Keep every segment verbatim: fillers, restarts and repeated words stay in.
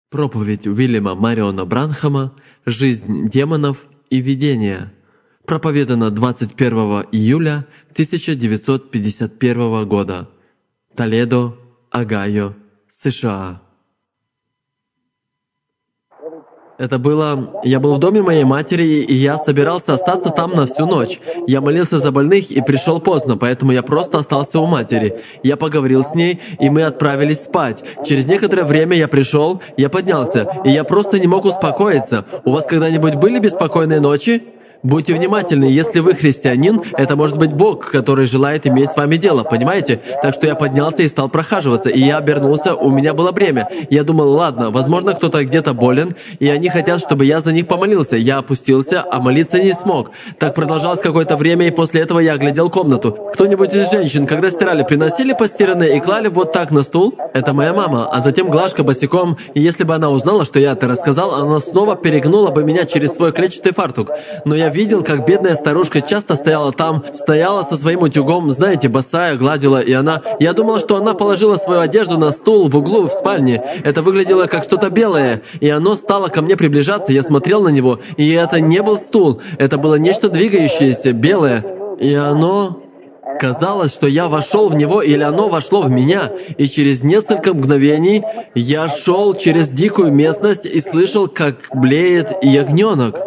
Проповедь Уильяма Мариона Бранхама «Жизнь демонов и видения». Проповедана двадцать первого июля тысяча девятьсот пятьдесят первого года. Толедо, Огайо, США. Это было... Я был в доме моей матери, и я собирался остаться там на всю ночь. Я молился за больных и пришел поздно, поэтому я просто остался у матери. Я поговорил с ней, и мы отправились спать. Через некоторое время я пришел, я поднялся, и я просто не мог успокоиться. У вас когда-нибудь были беспокойные ночи? Будьте внимательны, если вы христианин, это может быть Бог, который желает иметь с вами дело, понимаете? Так что я поднялся и стал прохаживаться, и я обернулся, у меня было бремя. Я думал, ладно, возможно, кто-то где-то болен, и они хотят, чтобы я за них помолился. Я опустился, а молиться не смог. Так продолжалось какое-то время, и после этого я оглядел комнату. Кто-нибудь из женщин, когда стирали, приносили постиранные и клали вот так на стул? Это моя мама, а затем Глашка босиком, и если бы она узнала, что я это рассказал, она снова перегнула бы меня через свой клетчатый фартук. Но я видел, как бедная старушка часто стояла там, стояла со своим утюгом, знаете, босая, гладила, и она... Я думал, что она положила свою одежду на стул в углу в спальне. Это выглядело как что-то белое, и оно стало ко мне приближаться. Я смотрел на него, и это не был стул, это было нечто двигающееся, белое, и оно... Казалось, что я вошел в него, или оно вошло в меня, и через несколько мгновений я шел через дикую местность и слышал, как блеет ягненок.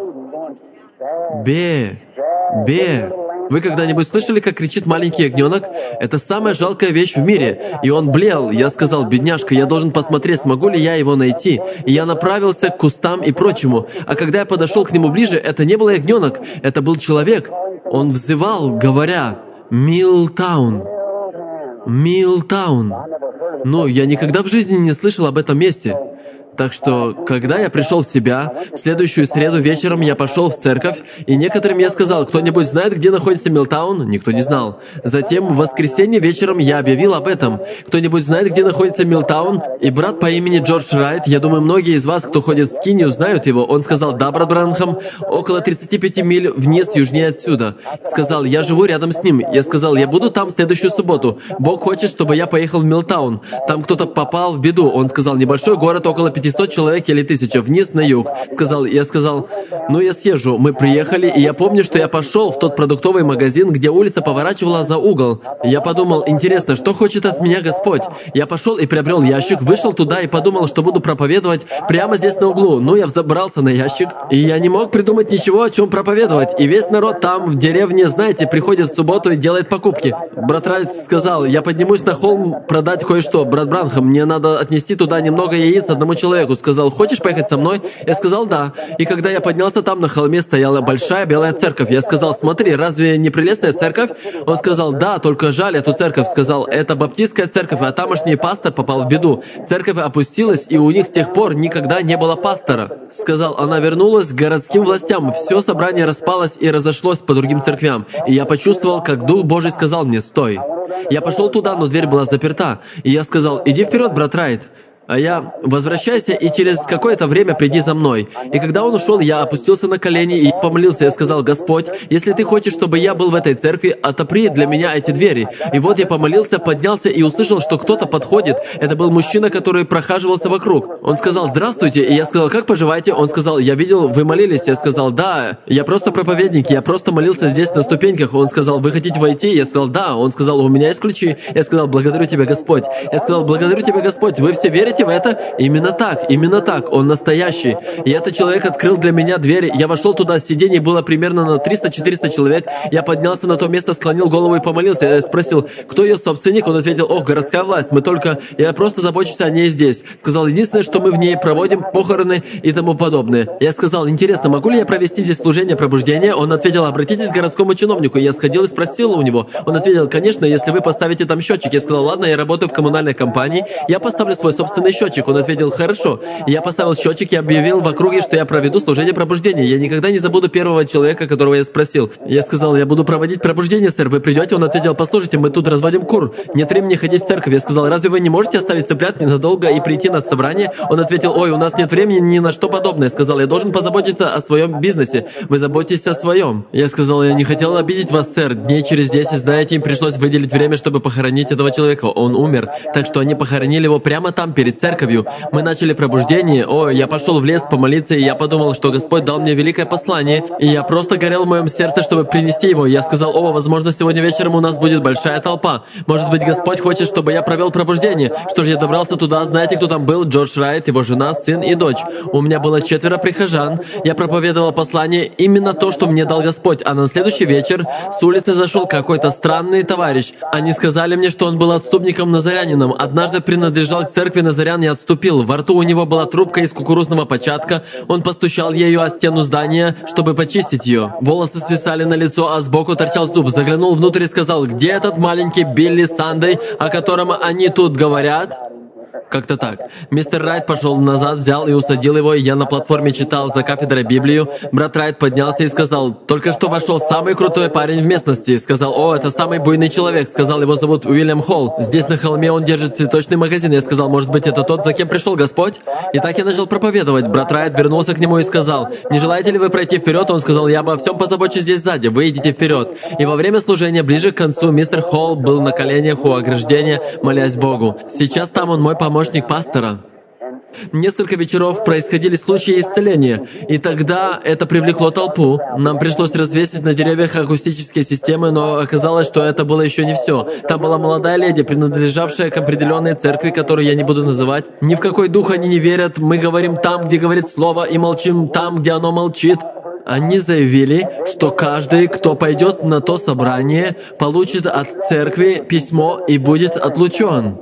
Бе! Бе! Вы когда-нибудь слышали, как кричит маленький ягненок? Это самая жалкая вещь в мире. И он блеял. Я сказал, бедняжка, я должен посмотреть, смогу ли я его найти. И я направился к кустам и прочему. А когда я подошел к нему ближе, это не был ягненок, это был человек. Он взывал, говоря, «Милтаун! Милтаун!» Ну, я никогда в жизни не слышал об этом месте. Так что, когда я пришел в себя, в следующую среду вечером я пошел в церковь, и некоторым я сказал, кто-нибудь знает, где находится Милтаун? Никто не знал. Затем в воскресенье вечером я объявил об этом. Кто-нибудь знает, где находится Милтаун? И брат по имени Джордж Райт, я думаю, многие из вас, кто ходит в скинию, знают его. Он сказал, да, брат Бранхам, около тридцати пяти миль вниз, южнее отсюда. Сказал, я живу рядом с ним. Я сказал, я буду там в следующую субботу. Бог хочет, чтобы я поехал в Милтаун. Там кто-то попал в беду. Он сказал, небольшой город, около пятисот человек или тысяча, вниз на юг. Сказал, я сказал, ну я съезжу. Мы приехали, и я помню, что я пошел в тот продуктовый магазин, где улица поворачивала за угол. Я подумал, интересно, что хочет от меня Господь? Я пошел и приобрел ящик, вышел туда и подумал, что буду проповедовать прямо здесь на углу. Ну, я взобрался на ящик, и я не мог придумать ничего, о чем проповедовать. И весь народ там, в деревне, знаете, приходит в субботу и делает покупки. Брат Райт сказал, я поднимусь на холм продать кое-что. Брат Бранхам, мне надо отнести туда немного яиц одному человеку. Сказал, хочешь поехать со мной? Я сказал, да. И когда я поднялся, там на холме стояла большая белая церковь. Я сказал, смотри, разве не прелестная церковь? Он сказал, да, только жаль эту церковь. Сказал, это баптистская церковь, а тамошний пастор попал в беду. Церковь опустилась, и у них с тех пор никогда не было пастора. Сказал, она вернулась к городским властям. Все собрание распалось и разошлось по другим церквям. И я почувствовал, как Дух Божий сказал мне, стой. Я пошел туда, но дверь была заперта. И я сказал, иди вперед, брат Райт. А я, возвращайся и через какое-то время приди за мной. И когда он ушел, я опустился на колени и помолился. Я сказал, Господь, если Ты хочешь, чтобы я был в этой церкви, отопри для меня эти двери. И вот я помолился, поднялся и услышал, что кто-то подходит. Это был мужчина, который прохаживался вокруг. Он сказал, здравствуйте. И я сказал, как поживаете? Он сказал, я видел, вы молились. Я сказал, да, я просто проповедник, я просто молился здесь на ступеньках. Он сказал, вы хотите войти? Я сказал, да. Он сказал, у меня есть ключи. Я сказал, благодарю Тебя, Господь. Я сказал, благодарю Тебя, Господь. Вы все верите в это? Именно так, именно так, он настоящий. И этот человек открыл для меня двери. Я вошел туда, сидений было примерно на триста-четыреста человек. Я поднялся на то место, склонил голову и помолился. Я спросил, кто ее собственник? Он ответил, ох, городская власть, мы только... Я просто забочусь о ней здесь. Сказал, единственное, что мы в ней проводим, похороны и тому подобное. Я сказал, интересно, могу ли я провести здесь служение пробуждения? Он ответил, обратитесь к городскому чиновнику. Я сходил и спросил у него. Он ответил, конечно, если вы поставите там счетчик. Я сказал, ладно, я работаю в коммунальной компании, я поставлю свой собственный счетчик. Он ответил, хорошо. Я поставил счетчик и объявил в округе, что я проведу служение пробуждения. Я никогда не забуду первого человека, которого я спросил. Я сказал, я буду проводить пробуждение, сэр. Вы придете? Он ответил, послушайте, мы тут разводим кур. Нет времени ходить в церковь. Я сказал, разве вы не можете оставить цыплят ненадолго и прийти на собрание? Он ответил, ой, у нас нет времени ни на что подобное. Я сказал, я должен позаботиться о своем бизнесе. Вы заботитесь о своем. Я сказал, я не хотел обидеть вас, сэр. Дней через десять, знаете, им пришлось выделить время, чтобы похоронить этого человека. Он умер. Так что они похоронили его прямо там, перед церковью. Мы начали пробуждение. О, я пошел в лес помолиться, и я подумал, что Господь дал мне великое послание, и я просто горел в моем сердце, чтобы принести его. Я сказал: о, возможно, сегодня вечером у нас будет большая толпа. Может быть, Господь хочет, чтобы я провел пробуждение. Что же, я добрался туда. Знаете, кто там был? Джордж Райт, его жена, сын и дочь. У меня было четверо прихожан. Я проповедовал послание, именно то, что мне дал Господь. А на следующий вечер с улицы зашел какой-то странный товарищ. Они сказали мне, что он был отступником-назарянином. Однажды принадлежал к церкви назарян и отступил. Во рту у него была трубка из кукурузного початка. Он постучал ею о стену здания, чтобы почистить ее. Волосы свисали на лицо, а сбоку торчал зуб. Заглянул внутрь и сказал: где этот маленький Билли Сандей, о котором они тут говорят? Как-то так. Мистер Райт пошел назад, взял и усадил его, и я на платформе читал за кафедрой Библию. Брат Райт поднялся и сказал: только что вошел самый крутой парень в местности. Сказал: о, это самый буйный человек. Сказал: его зовут Уильям Холл. Здесь на холме он держит цветочный магазин. Я сказал: может быть, это тот, за кем пришел Господь? И так я начал проповедовать. Брат Райт вернулся к нему и сказал: не желаете ли вы пройти вперед? Он сказал: я обо всем позабочусь здесь сзади. Вы идите вперед. И во время служения, ближе к концу, мистер Холл был на коленях у ограждения, молясь Богу. Сейчас там он мой помощник пастора. Несколько вечеров происходили случаи исцеления, и тогда это привлекло толпу. Нам пришлось развесить на деревьях акустические системы, но оказалось, что это было еще не все. Там была молодая леди, принадлежавшая к определенной церкви, которую я не буду называть. Ни в какой дух они не верят. Мы говорим там, где говорит Слово, и молчим там, где оно молчит. Они заявили, что каждый, кто пойдет на то собрание, получит от церкви письмо и будет отлучен.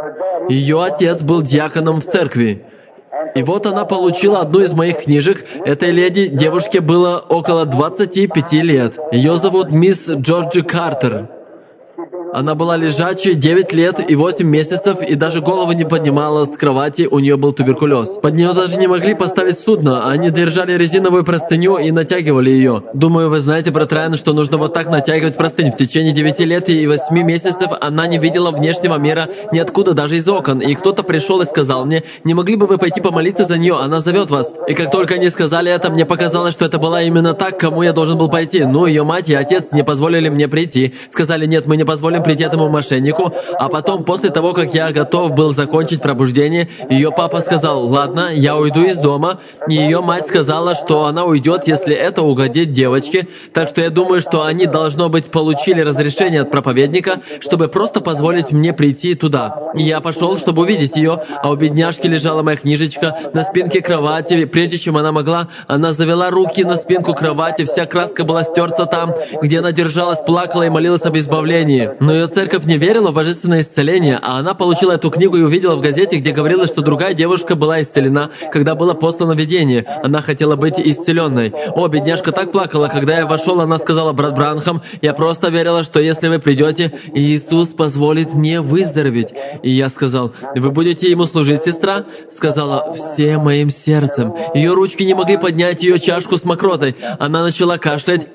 Ее отец был диаконом в церкви. И вот она получила одну из моих книжек. Этой леди, девушке было около двадцати пяти лет. Ее зовут мисс Джорджи Картер. Она была лежачей девять лет и восемь месяцев, и даже голову не поднимала с кровати, у нее был туберкулез. Под нее даже не могли поставить судно, они держали резиновую простыню и натягивали ее. Думаю, вы знаете, брат Райан, что нужно вот так натягивать простынь. В течение девяти лет и восьми месяцев она не видела внешнего мира ниоткуда, даже из окон. И кто-то пришел и сказал мне: не могли бы вы пойти помолиться за нее, она зовет вас. И как только они сказали это, мне показалось, что это была именно так, к кому я должен был пойти. Ну, ее мать и отец не позволили мне прийти. Сказали: нет, мы не позволим прийти этому мошеннику. А потом, после того, как я готов был закончить пробуждение, ее папа сказал: ладно, я уйду из дома. И ее мать сказала, что она уйдет, если это угодит девочке. Так что я думаю, что они, должно быть, получили разрешение от проповедника, чтобы просто позволить мне прийти туда. И я пошел, чтобы увидеть ее, а у бедняжки лежала моя книжечка на спинке кровати. Прежде чем она могла, она завела руки на спинку кровати, вся краска была стерта там, где она держалась, плакала и молилась об избавлении. Но ее церковь не верила в божественное исцеление, а она получила эту книгу и увидела в газете, где говорилось, что другая девушка была исцелена, когда было послано видение. Она хотела быть исцеленной. О, бедняжка так плакала. Когда я вошел, она сказала: брат Бранхам, я просто верила, что если вы придете, Иисус позволит мне выздороветь. И я сказал: вы будете ему служить, сестра? Сказала: всем моим сердцем. Ее ручки не могли поднять ее чашку с мокротой. Она начала кашлять.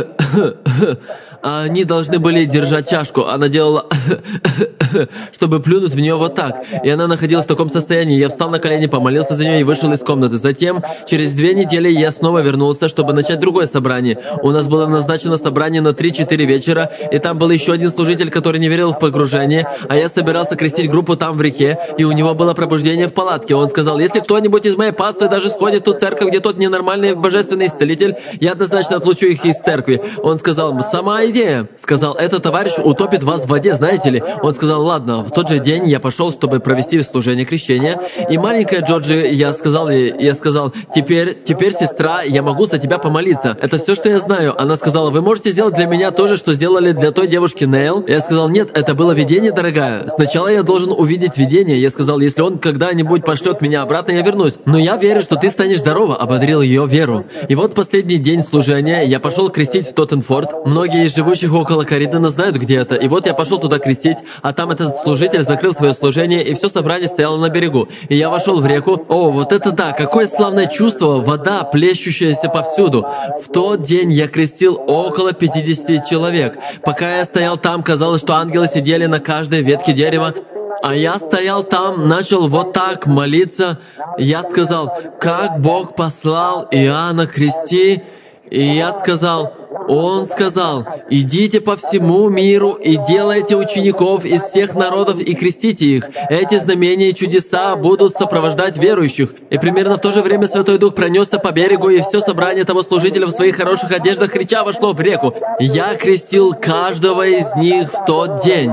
А они должны были держать чашку. Она делала чтобы плюнуть в нее вот так. И она находилась в таком состоянии. Я встал на колени, помолился за нее и вышел из комнаты. Затем, через две недели, я снова вернулся, чтобы начать другое собрание. У нас было назначено собрание на три-четыре вечера, и там был еще один служитель, который не верил в погружение, а я собирался крестить группу там в реке, и у него было пробуждение в палатке. Он сказал: если кто-нибудь из моей паствы даже сходит в ту церковь, где тот ненормальный божественный исцелитель, я однозначно отлучу их из церкви. Он сказал: сама идея. Сказал: этот товарищ утопит вас в воде, знаете ли. Он сказал: ладно. В тот же день я пошел, чтобы провести служение крещения, и маленькая Джорджи, я сказал ей, я сказал: теперь, теперь, сестра, я могу за тебя помолиться. Это все, что я знаю. Она сказала: вы можете сделать для меня то же, что сделали для той девушки Нейл? Я сказал: нет, это было видение, дорогая. Сначала я должен увидеть видение. Я сказал: если он когда-нибудь пошлет меня обратно, я вернусь. Но я верю, что ты станешь здорова, ободрил ее веру. И вот последний день служения я пошел крестить в Тоттенфорд. Многие из живущих около Коридона знают, где это. И вот я пошел туда крестить, а там этот служитель закрыл свое служение, и все собрание стояло на берегу. И я вошел в реку. О, вот это да, какое славное чувство, вода, плещущаяся повсюду. В тот день я крестил около пятидесяти человек. Пока я стоял там, казалось, что ангелы сидели на каждой ветке дерева. А я стоял там, начал вот так молиться. Я сказал: как Бог послал Иоанна крести. И я сказал: Он сказал: «Идите по всему миру и делайте учеников из всех народов и крестите их. Эти знамения и чудеса будут сопровождать верующих». И примерно в то же время Святой Дух пронесся по берегу, и все собрание того служителя в своих хороших одеждах крича вошло в реку. Я крестил каждого из них в тот день.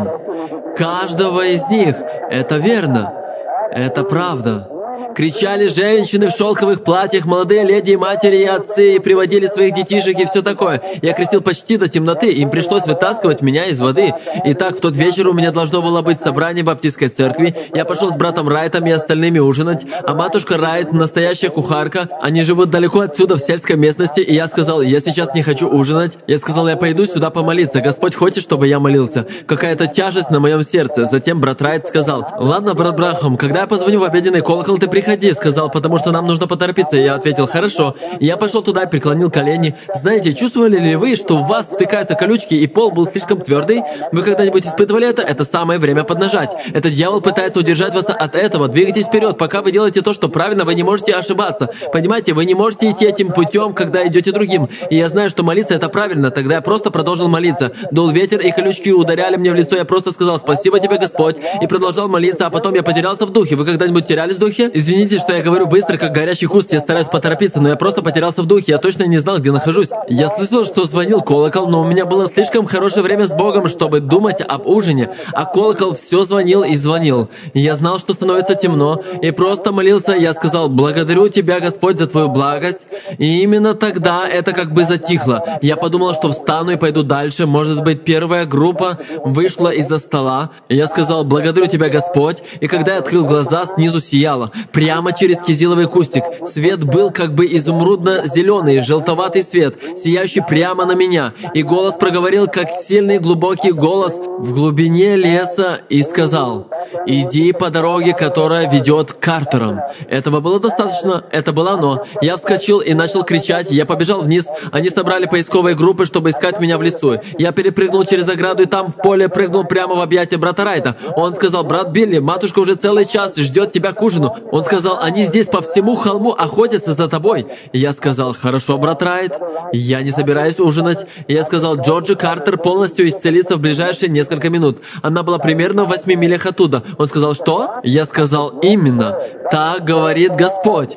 Каждого из них. Это верно. Это правда. Кричали женщины в шелковых платьях, молодые леди и матери и отцы, и приводили своих детишек и все такое. Я крестил почти до темноты, им пришлось вытаскивать меня из воды. Итак, в тот вечер у меня должно было быть собрание в баптистской церкви. Я пошел с братом Райтом и остальными ужинать, а матушка Райт, настоящая кухарка, они живут далеко отсюда, в сельской местности, и я сказал: «Я сейчас не хочу ужинать». Я сказал: «Я пойду сюда помолиться. Господь хочет, чтобы я молился». Какая-то тяжесть на моем сердце. Затем брат Райт сказал: «Ладно, брат Брахам, когда я позвоню в обеденный колокол, ты приходи», сказал, потому что нам нужно поторопиться. И я ответил: «Хорошо». И я пошел туда и преклонил колени. Знаете, чувствовали ли вы, что в вас втыкаются колючки, и пол был слишком твердый? Вы когда-нибудь испытывали это? Это самое время поднажать. Этот дьявол пытается удержать вас от этого. Двигайтесь вперед. Пока вы делаете то, что правильно, вы не можете ошибаться. Понимаете, вы не можете идти этим путем, когда идете другим. И я знаю, что молиться — это правильно. Тогда я просто продолжил молиться. Дул ветер, и колючки ударяли мне в лицо. Я просто сказал: «Спасибо тебе, Господь», и продолжал молиться, а потом я потерялся в духе. Вы когда-нибудь терялись в духе? Извините, что я говорю быстро, как горящий куст, я стараюсь поторопиться, но я просто потерялся в духе, я точно не знал, где нахожусь. Я слышал, что звонил колокол, но у меня было слишком хорошее время с Богом, чтобы думать об ужине, а колокол все звонил и звонил. И я знал, что становится темно, и просто молился. Я сказал: «Благодарю Тебя, Господь, за Твою благость». И именно тогда это как бы затихло. Я подумал, что встану и пойду дальше. Может быть, первая группа вышла из-за стола. И я сказал: «Благодарю Тебя, Господь». И когда я открыл глаза, снизу сияло. Прямо через кизиловый кустик. Свет был как бы изумрудно-зеленый, желтоватый свет, сияющий прямо на меня. И голос проговорил, как сильный глубокий голос в глубине леса, и сказал: «Иди по дороге, которая ведет к Картерам». Этого было достаточно. Это было оно. Я вскочил и начал кричать. Я побежал вниз. Они собрали поисковые группы, чтобы искать меня в лесу. Я перепрыгнул через ограду и там в поле прыгнул прямо в объятия брата Райта. Он сказал: «Брат Билли, матушка уже целый час ждет тебя к ужину». Он сказал: «Они здесь по всему холму охотятся за тобой». И я сказал: «Хорошо, брат Райт, я не собираюсь ужинать». И я сказал: «Джорджи Картер полностью исцелится в ближайшие несколько минут. Она была примерно в восьми милях оттуда». Он сказал: «Что?» Я сказал: «Именно. Так говорит Господь».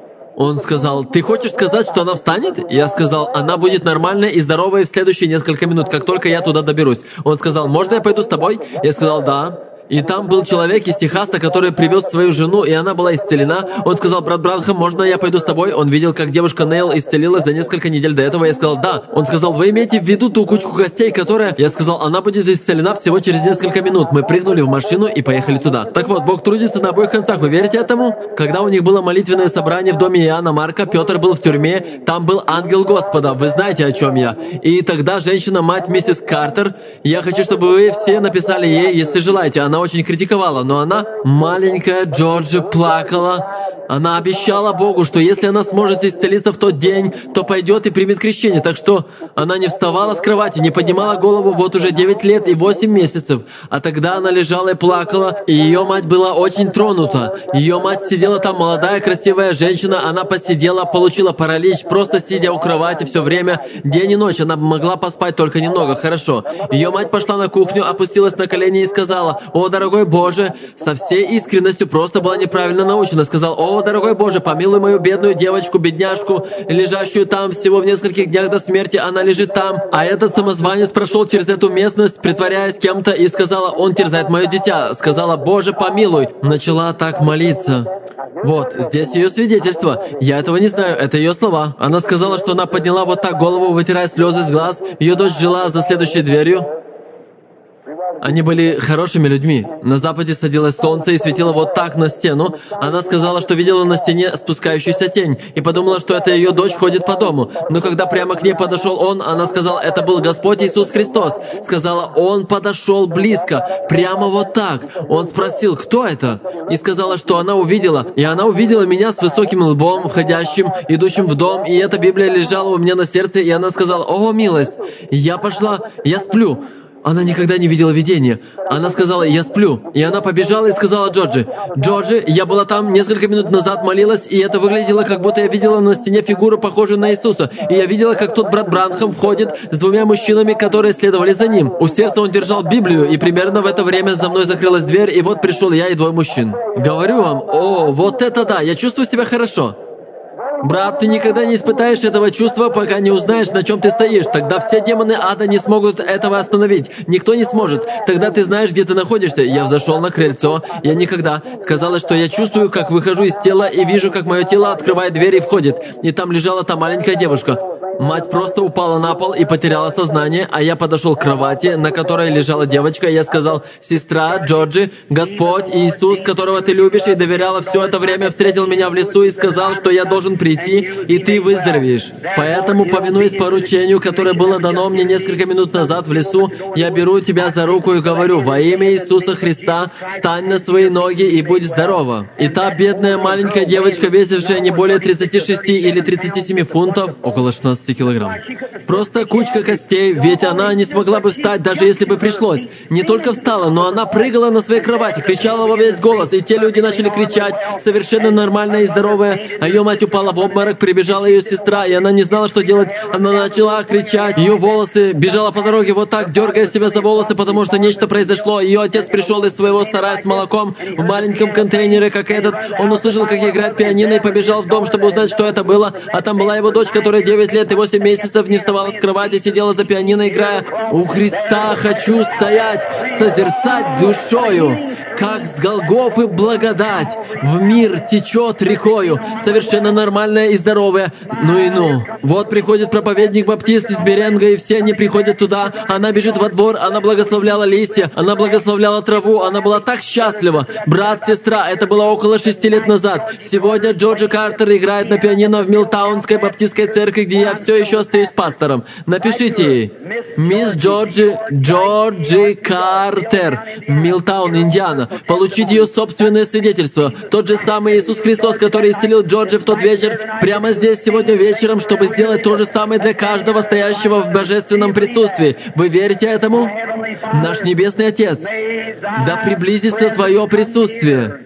Он сказал: «Ты хочешь сказать, что она встанет?» Я сказал: «Она будет нормальной и здоровой в следующие несколько минут, как только я туда доберусь». Он сказал: «Можно я пойду с тобой?» Я сказал: «Да». И там был человек из Техаса, который привез свою жену, и она была исцелена. Он сказал: «Брат Бранхам, можно я пойду с тобой?» Он видел, как девушка Нейл исцелилась за несколько недель до этого. Я сказал: «Да». Он сказал: «Вы имеете в виду ту кучку гостей, которая...» Я сказал: «Она будет исцелена всего через несколько минут». Мы прыгнули в машину и поехали туда. Так вот, Бог трудится на обоих концах. Вы верите этому? Когда у них было молитвенное собрание в доме Иоанна Марка, Петр был в тюрьме, там был ангел Господа. Вы знаете, о чем я. И тогда женщина-мать миссис Картер, я хочу, чтобы вы все написали ей, если желаете. Она очень критиковала, но она, маленькая Джорджи, плакала. Она обещала Богу, что если она сможет исцелиться в тот день, то пойдет и примет крещение. Так что она не вставала с кровати, не поднимала голову вот уже девять лет и восемь месяцев. А тогда она лежала и плакала, и ее мать была очень тронута. Ее мать сидела там, молодая, красивая женщина. Она посидела, получила паралич, просто сидя у кровати все время, день и ночь. Она могла поспать только немного, хорошо. Ее мать пошла на кухню, опустилась на колени и сказала: «О, дорогой Боже», со всей искренностью, просто была неправильно научена. Сказал: «О, дорогой Боже, помилуй мою бедную девочку, бедняжку, лежащую там всего в нескольких днях до смерти, она лежит там». А этот самозванец прошел через эту местность, притворяясь кем-то, и сказала: «Он терзает мое дитя». Сказала: «Боже, помилуй». Начала так молиться. Вот, здесь ее свидетельство. Я этого не знаю, это ее слова. Она сказала, что она подняла вот так голову, вытирая слезы с глаз. Ее дочь жила за следующей дверью. Они были хорошими людьми. На западе садилось солнце и светило вот так на стену. Она сказала, что видела на стене спускающуюся тень, и подумала, что это ее дочь ходит по дому. Но когда прямо к ней подошел он, она сказала: «Это был Господь Иисус Христос». Сказала: «Он подошел близко, прямо вот так». Он спросил: «Кто это?» И сказала, что она увидела. И она увидела меня с высоким лбом, входящим, идущим в дом, и эта Библия лежала у меня на сердце, и она сказала: «О, милость!» И я пошла, я сплю. Она никогда не видела видения. Она сказала: «Я сплю». И она побежала и сказала Джорджи: «Джорджи, я была там несколько минут назад, молилась, и это выглядело, как будто я видела на стене фигуру, похожую на Иисуса. И я видела, как тот брат Бранхам входит с двумя мужчинами, которые следовали за ним. У сердца он держал Библию, и примерно в это время за мной закрылась дверь, и вот пришел я и двое мужчин». Говорю вам, о, вот это да, я чувствую себя хорошо. Брат, ты никогда не испытаешь этого чувства, пока не узнаешь, на чем ты стоишь. Тогда все демоны ада не смогут этого остановить. Никто не сможет. Тогда ты знаешь, где ты находишься. Я взошел на крыльцо. Я никогда. Казалось, что я чувствую, как выхожу из тела и вижу, как мое тело открывает дверь и входит. И там лежала та маленькая девушка. Мать просто упала на пол и потеряла сознание, а я подошел к кровати, на которой лежала девочка, и я сказал: «Сестра, Джорджи, Господь, Иисус, которого ты любишь и доверяла все это время, встретил меня в лесу и сказал, что я должен прийти, и ты выздоровеешь. Поэтому, повинуясь поручению, которое было дано мне несколько минут назад в лесу, я беру тебя за руку и говорю: во имя Иисуса Христа, встань на свои ноги и будь здорова». И та бедная маленькая девочка, весившая не более тридцати шести или тридцати семи фунтов, около шестнадцати килограмм. Просто кучка костей, ведь она не смогла бы встать, даже если бы пришлось. Не только встала, но она прыгала на своей кровати, кричала во весь голос, и те люди начали кричать, совершенно нормальная и здоровая. А ее мать упала в обморок, прибежала ее сестра, и она не знала, что делать. Она начала кричать, ее волосы, бежала по дороге вот так, дергая себя за волосы, потому что нечто произошло. Ее отец пришел из своего сарая с молоком в маленьком контейнере, как этот. Он услышал, как играет пианино, и побежал в дом, чтобы узнать, что это было. А там была его дочь, которая девять лет и восемь месяцев не вставала с кровати, сидела за пианино, играя: «У Христа хочу стоять, созерцать душою, как с Голгофы благодать в мир течет рекою». Совершенно нормальная и здоровая. Ну и ну. Вот приходит проповедник-баптист из Беренга, и все они приходят туда. Она бежит во двор, она благословляла листья, она благословляла траву, она была так счастлива. Брат, сестра, это было около шести лет назад. Сегодня Джорджи Картер играет на пианино в Милтаунской баптистской церкви, где я все еще остаюсь пастором. Напишите ей: «Мисс Джорджи, Джорджи Картер, Милтаун, Индиана». Получить ее собственное свидетельство. Тот же самый Иисус Христос, который исцелил Джорджи в тот вечер, прямо здесь сегодня вечером, чтобы сделать то же самое для каждого стоящего в божественном присутствии. Вы верите этому? Наш Небесный Отец, да приблизится Твое присутствие.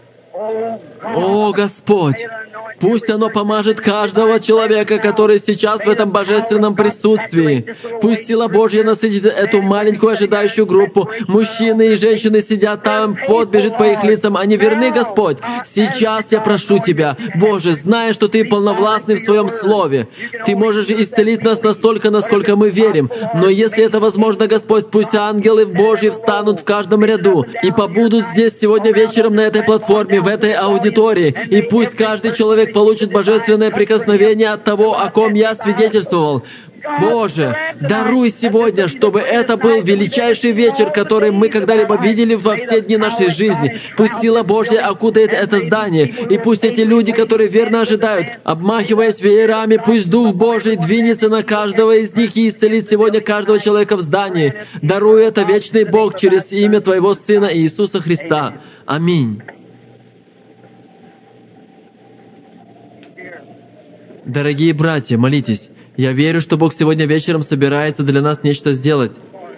О, Господь! Пусть оно помажет каждого человека, который сейчас в этом божественном присутствии. Пусть сила Божья насытит эту маленькую ожидающую группу. Мужчины и женщины сидят там, пот бежит по их лицам. Они верны, Господь. Сейчас я прошу Тебя, Боже, зная, что Ты полновластный в Своем Слове. Ты можешь исцелить нас настолько, насколько мы верим. Но если это возможно, Господь, пусть ангелы Божьи встанут в каждом ряду и побудут здесь сегодня вечером на этой платформе, в этой аудитории. И пусть каждый человек получит божественное прикосновение от того, о ком я свидетельствовал. Боже, даруй сегодня, чтобы это был величайший вечер, который мы когда-либо видели во все дни нашей жизни. Пусть сила Божья окутает это здание, и пусть эти люди, которые верно ожидают, обмахиваясь веерами, пусть Дух Божий двинется на каждого из них и исцелит сегодня каждого человека в здании. Даруй это, вечный Бог, через имя Твоего Сына Иисуса Христа. Аминь. Дорогие братья, молитесь. Я верю, что Бог сегодня вечером собирается для нас нечто сделать.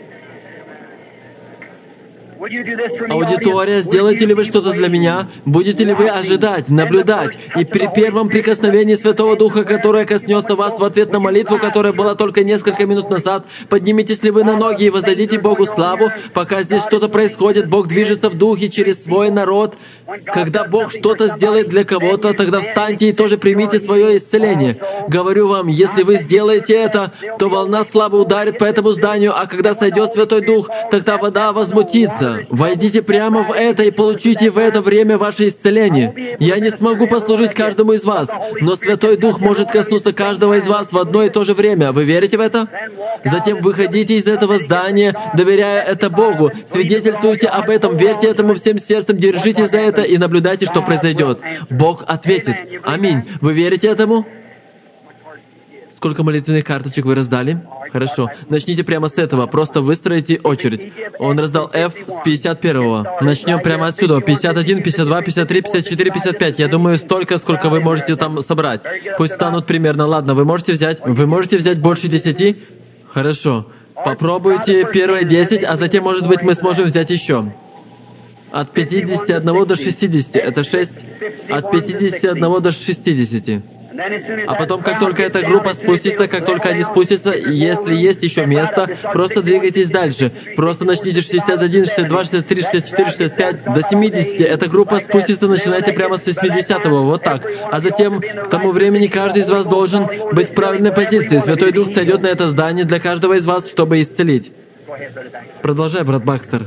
Аудитория, сделаете ли вы что-то для меня? Будете ли вы ожидать, наблюдать? И при первом прикосновении Святого Духа, которое коснется вас в ответ на молитву, которая была только несколько минут назад, подниметесь ли вы на ноги и воздадите Богу славу? Пока здесь что-то происходит, Бог движется в Духе через свой народ. Когда Бог что-то сделает для кого-то, тогда встаньте и тоже примите свое исцеление. Говорю вам, если вы сделаете это, то волна славы ударит по этому зданию, а когда сойдет Святой Дух, тогда вода возмутится. Войдите прямо в это и получите в это время ваше исцеление. Я не смогу послужить каждому из вас, но Святой Дух может коснуться каждого из вас в одно и то же время. Вы верите в это? Затем выходите из этого здания, доверяя это Богу. Свидетельствуйте об этом, верьте этому всем сердцем, держитесь за это и наблюдайте, что произойдет. Бог ответит. Аминь. Вы верите этому? Сколько молитвенных карточек вы раздали? Хорошо. Начните прямо с этого. Просто выстроите очередь. Он раздал F с пятьдесят первого. Начнем прямо отсюда. пятьдесят один, пятьдесят два, пятьдесят три, пятьдесят четыре, пятьдесят пять. Я думаю, столько, сколько вы можете там собрать. Пусть станут примерно. Ладно, вы можете взять... Вы можете взять больше десяти? Хорошо. Попробуйте первые десять, а затем, может быть, мы сможем взять еще. От пятидесяти одного до шестидесяти. Это шесть. От пятидесяти одного до шестидесяти. А потом, как только эта группа спустится, как только они спустятся, если есть еще место, просто двигайтесь дальше. Просто начните шестьдесят один, шестьдесят два, шестьдесят три, шестьдесят четыре, шестьдесят пять, до семидесяти. Эта группа спустится, начинайте прямо с восьмидесятого, вот так. А затем, к тому времени, каждый из вас должен быть в правильной позиции. Святой Дух сойдет на это здание для каждого из вас, чтобы исцелить. Продолжай, брат Бакстер.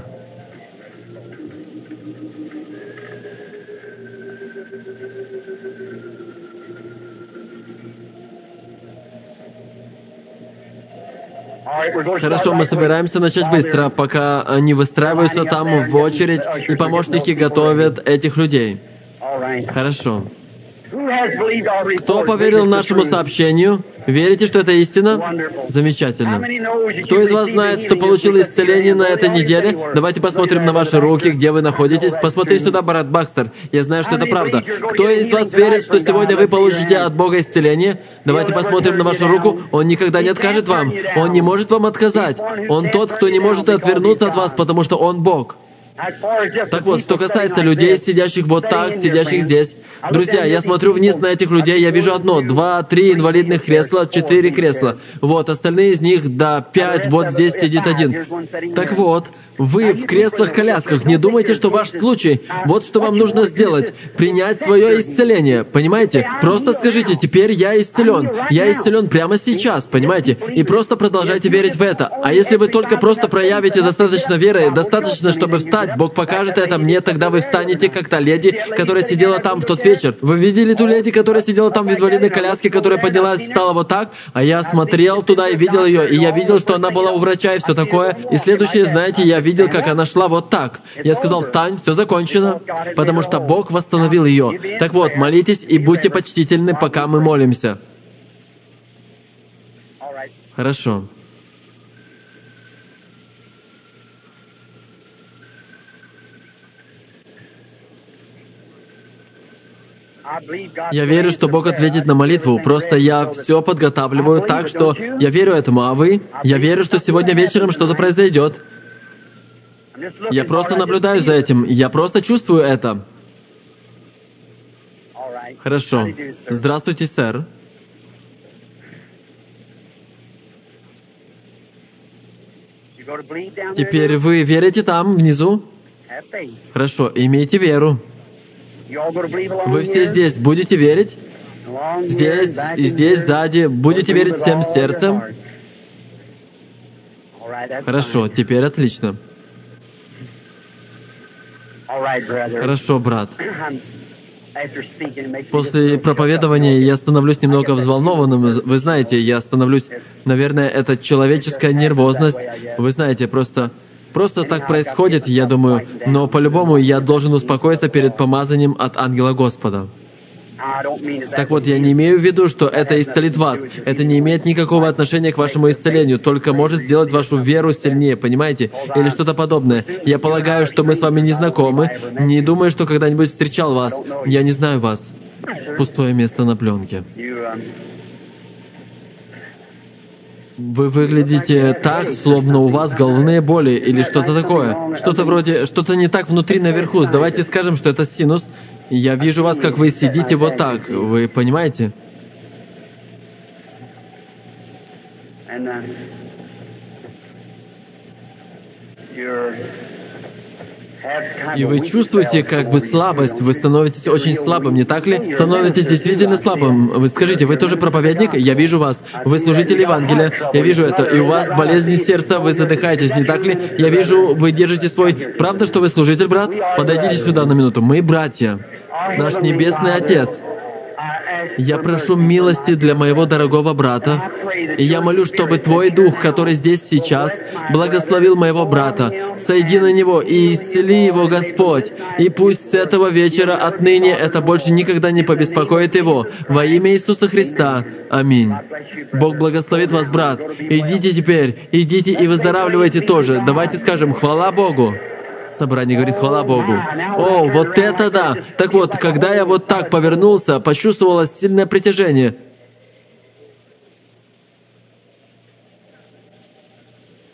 Хорошо, мы собираемся начать быстро, пока они выстраиваются там в очередь, и помощники готовят этих людей. Хорошо. Кто поверил нашему сообщению? Верите, что это истина? Замечательно. Кто из вас знает, что получил исцеление на этой неделе? Давайте посмотрим на ваши руки, где вы находитесь. Посмотри сюда, брат Бакстер. Я знаю, что это правда. Кто из вас верит, что сегодня вы получите от Бога исцеление? Давайте посмотрим на вашу руку. Он никогда не откажет вам. Он не может вам отказать. Он тот, кто не может отвернуться от вас, потому что Он Бог. Так вот, что касается людей, сидящих вот так, сидящих здесь. Друзья, я смотрю вниз на этих людей, я вижу одно, два, три инвалидных кресла, четыре кресла. Вот, остальные из них, да, пять, вот здесь сидит один. Так вот, вы в креслах-колясках, не думайте, что ваш случай. Вот что вам нужно сделать. Принять свое исцеление, понимаете? Просто скажите, теперь я исцелен. Я исцелен прямо сейчас, понимаете? И просто продолжайте верить в это. А если вы только просто проявите достаточно веры, достаточно, чтобы встать, Бог покажет это мне, тогда вы встанете, как та леди, которая сидела там в тот вечер. Вы видели ту леди, которая сидела там в инвалидной коляске, которая поднялась, встала вот так? А я смотрел туда и видел ее, и я видел, что она была у врача и все такое. И следующее, знаете, я видел, как она шла вот так. Я сказал, встань, все закончено, потому что Бог восстановил ее. Так вот, молитесь и будьте почтительны, пока мы молимся. Хорошо. Я верю, что Бог ответит на молитву. Просто я все подготавливаю так, что я верю этому. А вы? Я верю, что сегодня вечером что-то произойдет. Я просто наблюдаю за этим. Я просто чувствую это. Хорошо. Здравствуйте, сэр. Теперь вы верите там, внизу? Хорошо, имейте веру. Вы все здесь будете верить? Здесь и здесь, сзади. Будете верить всем сердцем? Хорошо, теперь отлично. Хорошо, брат. После проповедования я становлюсь немного взволнованным. Вы знаете, я становлюсь... Наверное, это человеческая нервозность. Вы знаете, просто... Просто так происходит, я думаю. Но по-любому я должен успокоиться перед помазанием от ангела Господа. Так вот, я не имею в виду, что это исцелит вас. Это не имеет никакого отношения к вашему исцелению, только может сделать вашу веру сильнее, понимаете? Или что-то подобное. Я полагаю, что мы с вами не знакомы. Не думаю, что когда-нибудь встречал вас. Я не знаю вас. Пустое место на пленке. Вы выглядите так, словно у вас головные боли или что-то такое. Что-то вроде, что-то не так внутри наверху. Давайте скажем, что это синус. Я вижу вас, как вы сидите вот так. Вы понимаете? И вы чувствуете как бы слабость, вы становитесь очень слабым, не так ли? Становитесь действительно слабым. Вы скажите, вы тоже проповедник? Я вижу вас. Вы служитель Евангелия. Я вижу это. И у вас болезнь сердца, вы задыхаетесь, не так ли? Я вижу, вы держите свой... Правда, что вы служитель, брат? Подойдите сюда на минуту. Мы братья. Наш Небесный Отец. Я прошу милости для моего дорогого брата, и я молю, чтобы Твой Дух, который здесь сейчас, благословил моего брата. Сойди на него и исцели его, Господь. И пусть с этого вечера отныне это больше никогда не побеспокоит его. Во имя Иисуса Христа. Аминь. Бог благословит вас, брат. Идите теперь, идите и выздоравливайте тоже. Давайте скажем «Хвала Богу». Собрание говорит «Хвала Богу». О, вот это да! Так вот, когда я вот так повернулся, почувствовалось сильное притяжение.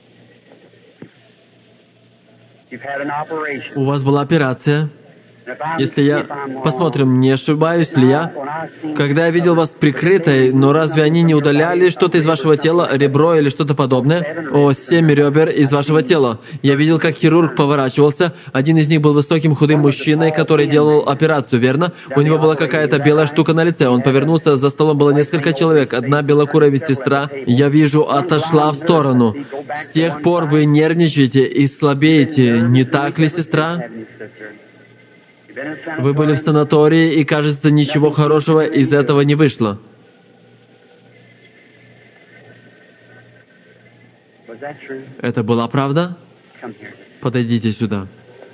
У вас была операция. Если я... Посмотрим, не ошибаюсь ли я. Когда я видел вас прикрытой, но разве они не удаляли что-то из вашего тела, ребро или что-то подобное? О, семь ребер из вашего тела. Я видел, как хирург поворачивался. Один из них был высоким худым мужчиной, который делал операцию, верно? У него была какая-то белая штука на лице. Он повернулся, за столом было несколько человек. Одна белокурая медсестра, я вижу, отошла в сторону. С тех пор вы нервничаете и слабеете, не так ли, сестра? Вы были в санатории, и, кажется, ничего хорошего из этого не вышло. Это была правда? Подойдите сюда.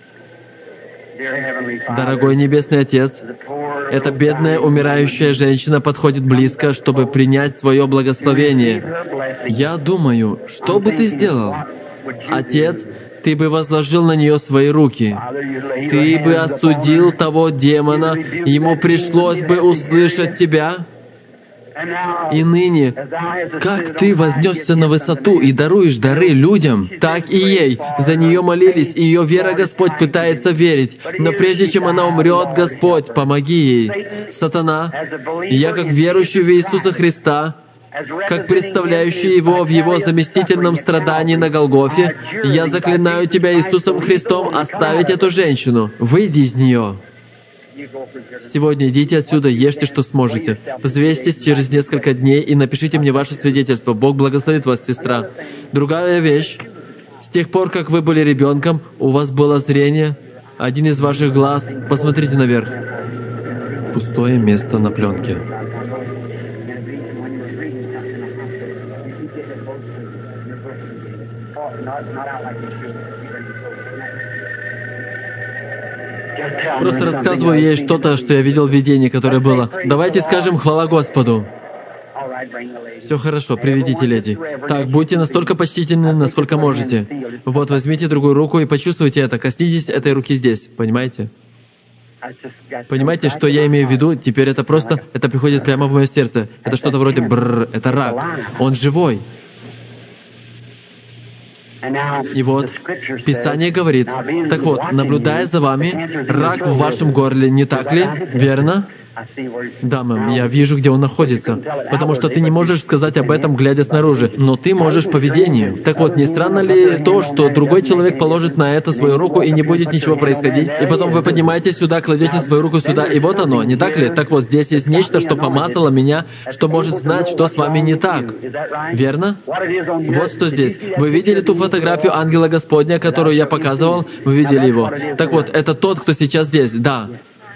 Дорогой Небесный Отец, эта бедная умирающая женщина подходит близко, чтобы принять свое благословение. Я думаю, что бы ты сделал? Отец, ты бы возложил на нее свои руки. Ты бы осудил того демона, ему пришлось бы услышать тебя. И ныне, как ты вознесся на высоту и даруешь дары людям, так и ей. За нее молились, и ее вера, Господь, пытается верить. Но прежде чем она умрет, Господь, помоги ей. Сатана, я как верующий в Иисуса Христа, как представляющий Его в Его заместительном страдании на Голгофе, я заклинаю Тебя Иисусом Христом оставить эту женщину. Выйди из нее. Сегодня идите отсюда, ешьте, что сможете. Взвесьтесь через несколько дней и напишите мне ваше свидетельство. Бог благословит вас, сестра. Другая вещь. С тех пор, как вы были ребенком, у вас было зрение. Один из ваших глаз, посмотрите наверх. Пустое место на пленке. Просто рассказываю ей что-то, что я видел в видении, которое было. Давайте скажем «Хвала Господу». Все хорошо, приведите леди. Так, будьте настолько почтительны, насколько можете. Вот, возьмите другую руку и почувствуйте это. Коснитесь этой руки здесь, понимаете? Понимаете, что я имею в виду? Теперь это просто, это приходит прямо в мое сердце. Это что-то вроде бррр, это рак. Он живой. И вот, Писание говорит, так вот, наблюдая за вами, рак в вашем горле, не так ли? Верно? Да, мэм, я вижу, где он находится. Потому что ты не можешь сказать об этом, глядя снаружи, но ты можешь по видению. Так вот, не странно ли то, что другой человек положит на это свою руку, и не будет ничего происходить, и потом вы поднимаетесь сюда, кладете свою руку сюда, и вот оно, не так ли? Так вот, здесь есть нечто, что помазало меня, что может знать, что с вами не так. Верно? Вот что здесь. Вы видели ту фотографию ангела Господня, которую я показывал? Вы видели его? Так вот, это тот, кто сейчас здесь, да.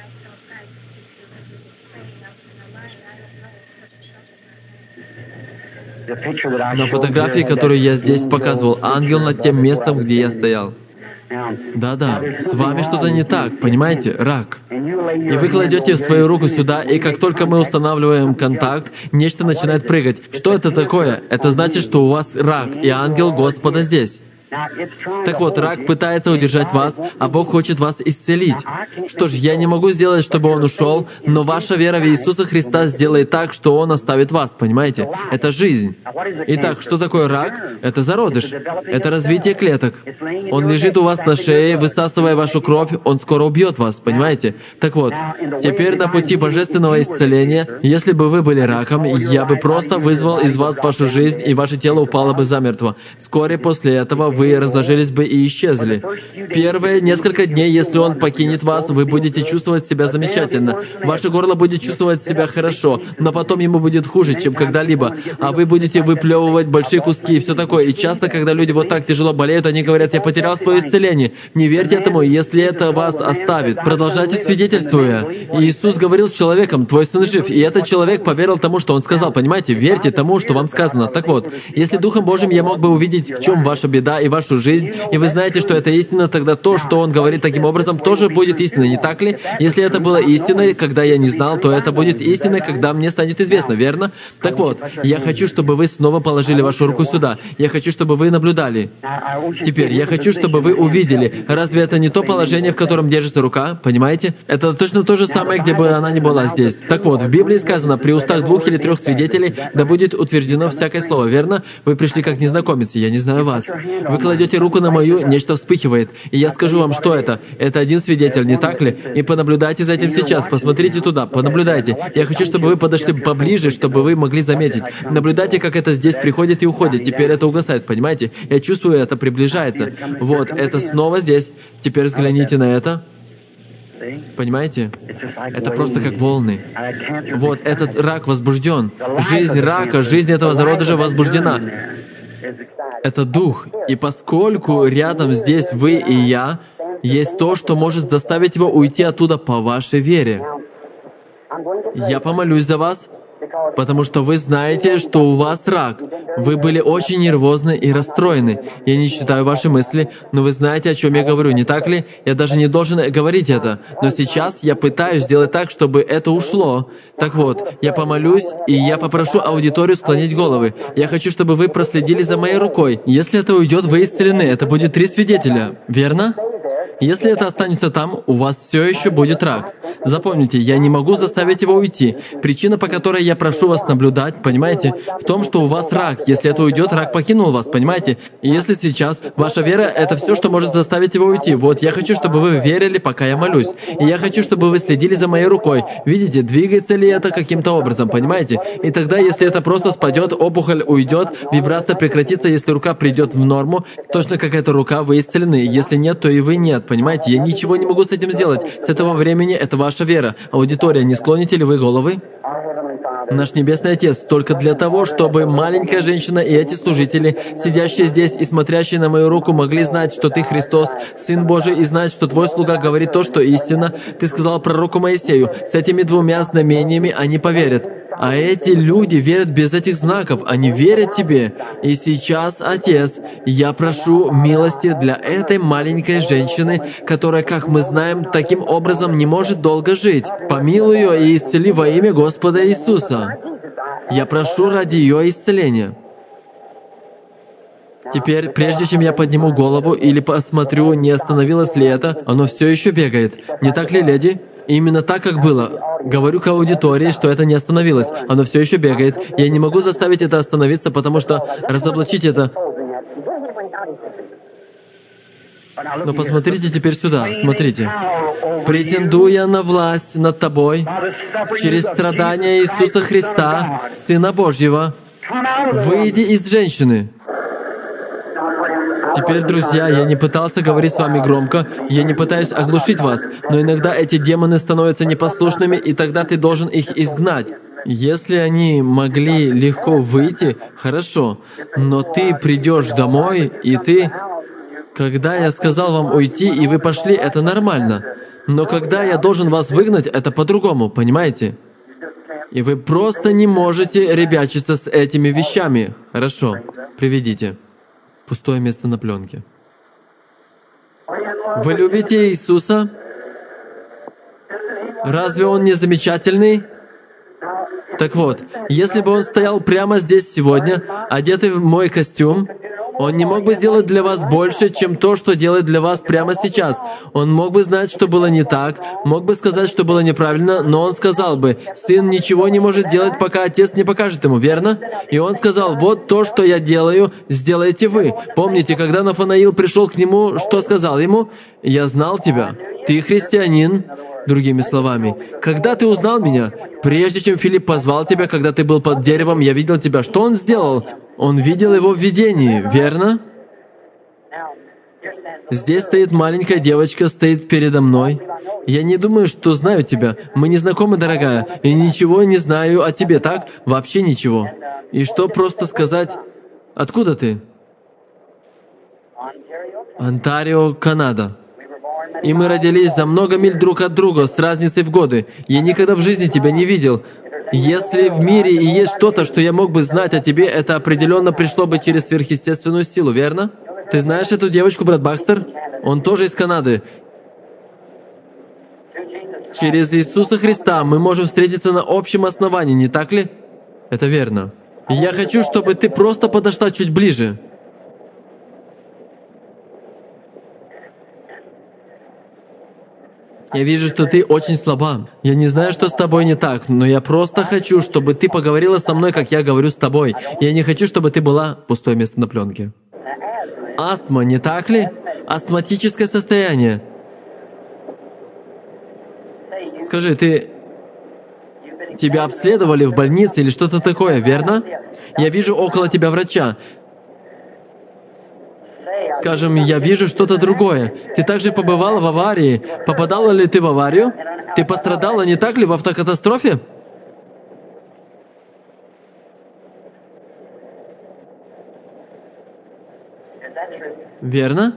На фотографии, которую я здесь показывал, ангел над тем местом, где я стоял. Да-да, с вами что-то не так, понимаете? Рак. И вы кладете свою руку сюда, и как только мы устанавливаем контакт, нечто начинает прыгать. Что это такое? Это значит, что у вас рак, и ангел Господа здесь. Так вот, рак пытается удержать вас, а Бог хочет вас исцелить. Что ж, я не могу сделать, чтобы он ушел, но ваша вера в Иисуса Христа сделает так, что он оставит вас, понимаете? Это жизнь. Итак, что такое рак? Это зародыш. Это развитие клеток. Он лежит у вас на шее, высасывая вашу кровь, он скоро убьет вас, понимаете? Так вот, теперь на пути божественного исцеления, если бы вы были раком, я бы просто вызвал из вас вашу жизнь, и ваше тело упало бы замертво. Вскоре после этого вы вы разложились бы и исчезли. Первые несколько дней, если он покинет вас, вы будете чувствовать себя замечательно. Ваше горло будет чувствовать себя хорошо, но потом ему будет хуже, чем когда-либо. А вы будете выплевывать большие куски и все такое. И часто, когда люди вот так тяжело болеют, они говорят: «Я потерял свое исцеление». Не верьте этому, если это вас оставит. Продолжайте свидетельствуя. Иисус говорил с человеком: «Твой сын жив». И этот человек поверил тому, что он сказал. Понимаете? Верьте тому, что вам сказано. Так вот, если Духом Божьим я мог бы увидеть, в чем ваша беда и вашу жизнь, и вы знаете, что это истина, тогда то, что Он говорит таким образом, тоже будет истиной, не так ли? Если это было истиной, когда я не знал, то это будет истиной, когда мне станет известно, верно? Так вот, я хочу, чтобы вы снова положили вашу руку сюда. Я хочу, чтобы вы наблюдали. Теперь, я хочу, чтобы вы увидели. Разве это не то положение, в котором держится рука? Понимаете? Это точно то же самое, где бы она ни была здесь. Так вот, в Библии сказано: «При устах двух или трех свидетелей да будет утверждено всякое слово», верно? Вы пришли как незнакомец, я не знаю вас. Вы кладете руку на мою, нечто вспыхивает. И я скажу вам, что это. Это один свидетель, не так ли? И понаблюдайте за этим сейчас. Посмотрите туда, понаблюдайте. Я хочу, чтобы вы подошли поближе, чтобы вы могли заметить. Наблюдайте, как это здесь приходит и уходит. Теперь это угасает, понимаете? Я чувствую, это приближается. Вот, это снова здесь. Теперь взгляните на это. Понимаете? Это просто как волны. Вот, этот рак возбужден. Жизнь рака, жизнь этого зародыша возбуждена. Это дух. И поскольку рядом здесь вы и я, есть то, что может заставить его уйти оттуда по вашей вере. Я помолюсь за вас, потому что вы знаете, что у вас рак. Вы были очень нервозны и расстроены. Я не читаю ваши мысли, но вы знаете, о чем я говорю, не так ли? Я даже не должен говорить это. Но сейчас я пытаюсь сделать так, чтобы это ушло. Так вот, я помолюсь, и я попрошу аудиторию склонить головы. Я хочу, чтобы вы проследили за моей рукой. Если это уйдет, вы исцелены. Это будет три свидетеля. Верно? Если это останется там, у вас все еще будет рак. Запомните, я не могу заставить его уйти. Причина, по которой я прошу вас наблюдать, понимаете, в том, что у вас рак. Если это уйдет, рак покинул вас, понимаете? И если сейчас ваша вера — это все, что может заставить его уйти. Вот, я хочу, чтобы вы верили, пока я молюсь. И я хочу, чтобы вы следили за моей рукой. Видите, двигается ли это каким-то образом, понимаете? И тогда, если это просто спадет, опухоль уйдет, вибрация прекратится, если рука придет в норму, точно как эта рука, вы исцелены. Если нет, то и вы нет. Понимаете, я ничего не могу с этим сделать. С этого времени это ваша вера. Аудитория, не склоните ли вы головы? Наш Небесный Отец, только для того, чтобы маленькая женщина и эти служители, сидящие здесь и смотрящие на мою руку, могли знать, что Ты Христос, Сын Божий, и знать, что Твой слуга говорит то, что истина. Ты сказал пророку Моисею, с этими двумя знамениями они поверят. А эти люди верят без этих знаков, они верят Тебе. И сейчас, Отец, я прошу милости для этой маленькой женщины, которая, как мы знаем, таким образом не может долго жить. Помилуй ее и исцели во имя Господа Иисуса. Я прошу ради ее исцеления. Теперь, прежде чем я подниму голову или посмотрю, не остановилось ли это, оно все еще бегает. Не так ли, леди? Именно так, как было. Говорю к аудитории, что это не остановилось. Оно все еще бегает. Я не могу заставить это остановиться, потому что разоблачить это... Но посмотрите теперь сюда, смотрите. «Претендуя на власть над тобой, через страдания Иисуса Христа, Сына Божьего, выйди из женщины». Теперь, друзья, я не пытался говорить с вами громко, я не пытаюсь оглушить вас, но иногда эти демоны становятся непослушными, и тогда ты должен их изгнать. Если они могли легко выйти, хорошо, но ты придешь домой, и ты... Когда я сказал вам уйти, и вы пошли, это нормально. Но когда я должен вас выгнать, это по-другому, понимаете? И вы просто не можете ребячиться с этими вещами. Хорошо, приведите. Пустое место на пленке. Вы любите Иисуса? Разве Он не замечательный? Так вот, если бы Он стоял прямо здесь сегодня, одетый в мой костюм, Он не мог бы сделать для вас больше, чем то, что делает для вас прямо сейчас. Он мог бы знать, что было не так, мог бы сказать, что было неправильно, но Он сказал бы, «Сын ничего не может делать, пока Отец не покажет ему», верно? И Он сказал, «Вот то, что я делаю, сделаете вы». Помните, когда Нафанаил пришел к Нему, что сказал Ему? «Я знал тебя. Ты христианин». Другими словами, когда ты узнал меня, прежде чем Филипп позвал тебя, когда ты был под деревом, я видел тебя. Что он сделал? Он видел его в видении, верно? Здесь стоит маленькая девочка, стоит передо мной. Я не думаю, что знаю тебя. Мы не знакомы, дорогая, и ничего не знаю о тебе, так? Вообще ничего. И что просто сказать? Откуда ты? Онтарио, Канада. И мы родились за много миль друг от друга, с разницей в годы. Я никогда в жизни тебя не видел. Если в мире и есть что-то, что я мог бы знать о тебе, это определенно пришло бы через сверхъестественную силу, верно? Ты знаешь эту девочку, брат Бакстер? Он тоже из Канады. Через Иисуса Христа мы можем встретиться на общем основании, не так ли? Это верно. Я хочу, чтобы ты просто подошла чуть ближе. Я вижу, что ты очень слаба. Я не знаю, что с тобой не так, но я просто хочу, чтобы ты поговорила со мной, как я говорю с тобой. Я не хочу, чтобы ты была... Пустое место на пленке. астма, не так ли? Астматическое состояние. Скажи, ты... Тебя обследовали в больнице или что-то такое, верно? Я вижу около тебя врача. Скажем, я вижу что-то другое. Ты также побывала в аварии. Попадала ли ты в аварию? Ты пострадала, не так ли, в автокатастрофе? Верно?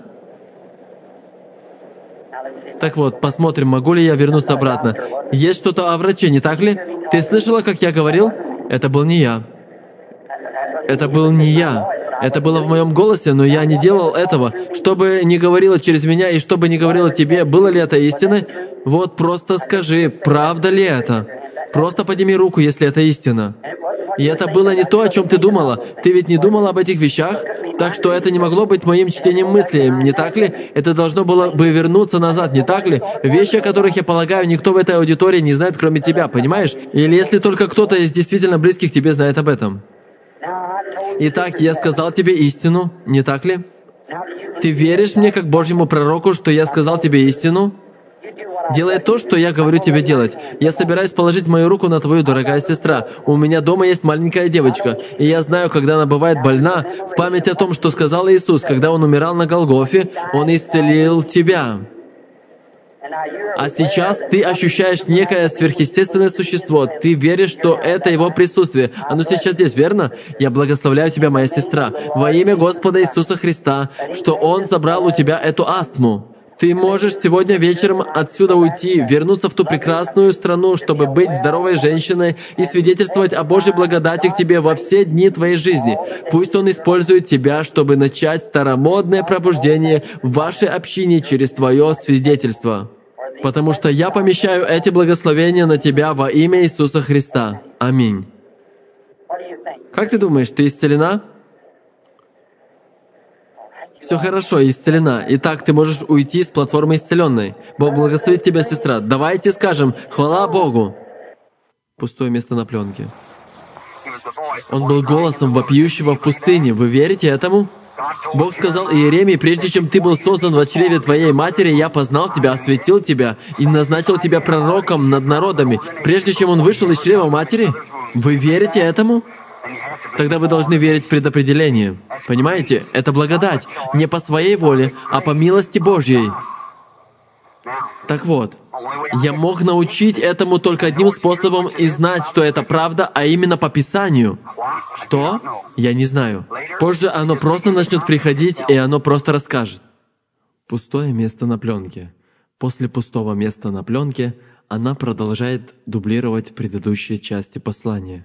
Так вот, посмотрим, могу ли я вернуться обратно. Есть что-то о враче, не так ли? Ты слышала, как я говорил? Это был не я. Это был не я. Это было в моем голосе, но я не делал этого. Что бы ни говорило через меня и что бы ни говорило тебе, было ли это истиной? Вот просто скажи, правда ли это? Просто подними руку, если это истина. И это было не то, о чем ты думала. Ты ведь не думала об этих вещах? Так что это не могло быть моим чтением мыслей, не так ли? Это должно было бы вернуться назад, не так ли? Вещи, о которых, я полагаю, никто в этой аудитории не знает, кроме тебя, понимаешь? Или если только кто-то из действительно близких тебе знает об этом. Итак, я сказал тебе истину, не так ли? Ты веришь мне, как Божьему пророку, что я сказал тебе истину? Делай то, что я говорю тебе делать. Я собираюсь положить мою руку на твою, дорогая сестра. У меня дома есть маленькая девочка, и я знаю, когда она бывает больна, в память о том, что сказал Иисус, когда Он умирал на Голгофе, Он исцелил тебя. А сейчас ты ощущаешь некое сверхъестественное существо. Ты веришь, что это Его присутствие. Оно сейчас здесь, верно? Я благословляю тебя, моя сестра, во имя Господа Иисуса Христа, что Он забрал у тебя эту астму. Ты можешь сегодня вечером отсюда уйти, вернуться в ту прекрасную страну, чтобы быть здоровой женщиной и свидетельствовать о Божьей благодати к тебе во все дни твоей жизни. Пусть Он использует тебя, чтобы начать старомодное пробуждение в вашей общине через твое свидетельство. Потому что я помещаю эти благословения на тебя во имя Иисуса Христа. Аминь. Как ты думаешь, ты исцелена? Все хорошо, исцелена. Итак, ты можешь уйти с платформы исцеленной. Бог благословит тебя, сестра. Давайте скажем «Хвала Богу». Пустое место на пленке. Он был голосом вопиющего в пустыне. Вы верите этому? Бог сказал Иеремии: «Прежде чем ты был создан в чреве твоей матери, я познал тебя, осветил тебя и назначил тебя пророком над народами». Прежде чем он вышел из чрева матери? Вы верите этому? Тогда вы должны верить в предопределение. Понимаете? Это благодать. Не по своей воле, а по милости Божьей. Так вот, я мог научить этому только одним способом и знать, что это правда, а именно по Писанию. Что? Я не знаю. Позже оно просто начнет приходить, и оно просто расскажет. Пустое место на пленке. После пустого места на пленке она продолжает дублировать предыдущие части послания.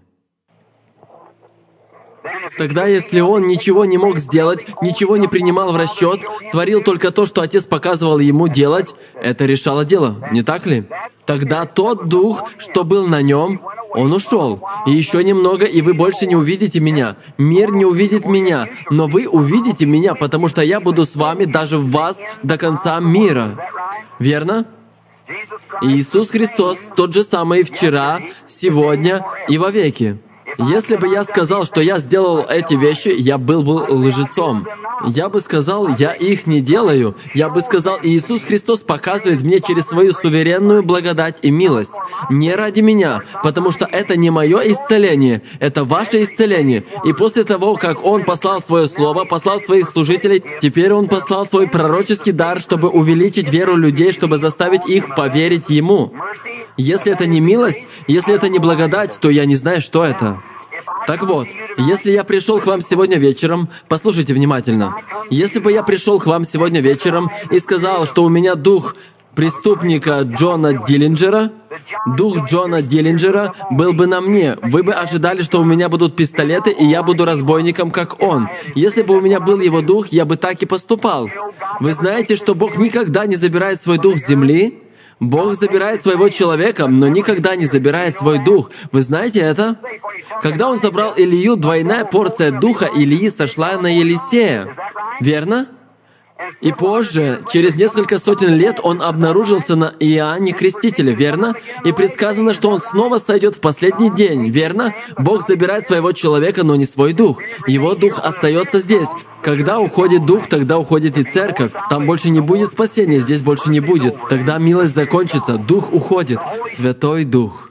Тогда, если он ничего не мог сделать, ничего не принимал в расчет, творил только то, что Отец показывал ему делать, это решало дело, не так ли? Тогда тот дух, что был на нем, он ушел. И еще немного, и вы больше не увидите меня. Мир не увидит меня, но вы увидите меня, потому что я буду с вами, даже в вас, до конца мира. Верно? Иисус Христос тот же самый вчера, сегодня и вовеки. Если бы я сказал, что я сделал эти вещи, я был бы лжецом. Я бы сказал, я их не делаю. Я бы сказал, Иисус Христос показывает мне через свою суверенную благодать и милость. Не ради меня, потому что это не мое исцеление, это ваше исцеление. И после того, как Он послал свое слово, послал своих служителей, теперь Он послал свой пророческий дар, чтобы увеличить веру людей, чтобы заставить их поверить Ему. Если это не милость, если это не благодать, то я не знаю, что это. Так вот, если я пришел к вам сегодня вечером, послушайте внимательно. Если бы я пришел к вам сегодня вечером и сказал, что у меня дух преступника Джона Диллинджера, дух Джона Диллинджера был бы на мне, вы бы ожидали, что у меня будут пистолеты, и я буду разбойником, как он. Если бы у меня был его дух, я бы так и поступал. Вы знаете, что Бог никогда не забирает свой дух с земли? Бог забирает своего человека, но никогда не забирает свой дух. Вы знаете это? Когда Он забрал Илью, двойная порция духа Илии сошла на Елисея. Верно? И позже, через несколько сотен лет, он обнаружился на Иоанне Крестителе, верно? И предсказано, что он снова сойдет в последний день, верно? Бог забирает своего человека, но не свой дух. Его дух остается здесь. Когда уходит дух, тогда уходит и церковь. Там больше не будет спасения, здесь больше не будет. Тогда милость закончится, дух уходит. Святой Дух.